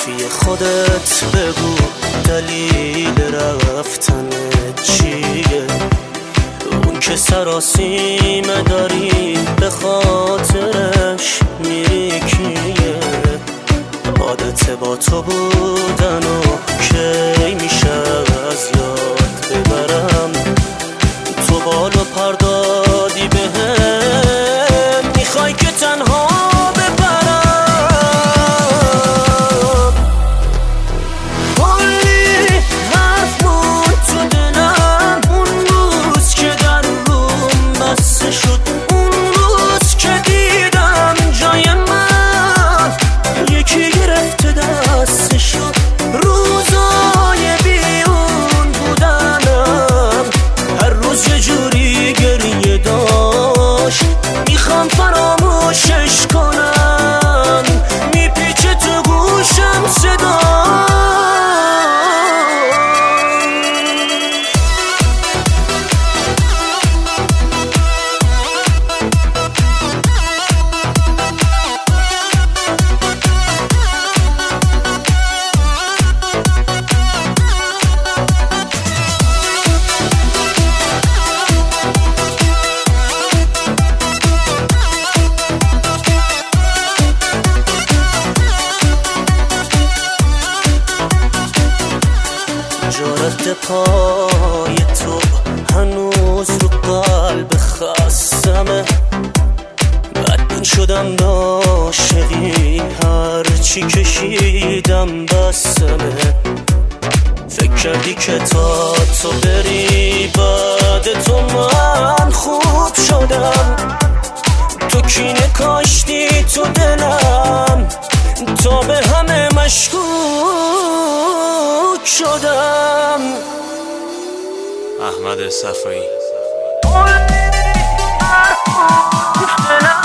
صافی خودت بگو دلیل رفتن چیه؟ اون که سراسیمه داری به خاطرش میری کیه؟ عادت با تو بودن و کی میشه از یاد ببرم؟ تو بالو پر دادی بهم میخوای که تنها بپرم. کلی حرف بود تو دلم اون روز که در روم بسته شد، اون روز که دیدم جای من یکی گرفته دستشو. روزای بیرون بودنم هر روز یه جوری گریه داشت، میخوام فراموشش کنم، میپیچه تو گوشم صدا. جارت پای تو هنوز رو قلب خستمه، بدبین شدم عاشقی هرچی کشیدم بسمه. فکر کردی که تا تو بری بعد تو من خوب شدم، تو کینه کاشتی تو دلم تا به همه مشکوک شدم. احمد صفایی.